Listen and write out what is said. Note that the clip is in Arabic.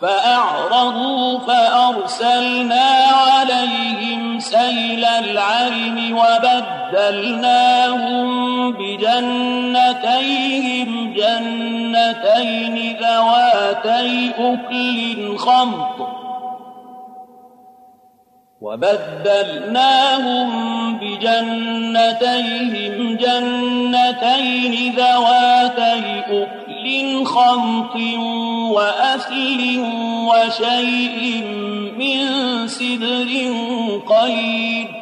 فأعرضوا فأرسلنا عليهم سيل العرم وبدلناهم بجنتيهم جنتين ذواتي أكل خمط وأثل وشيء من سدر قليل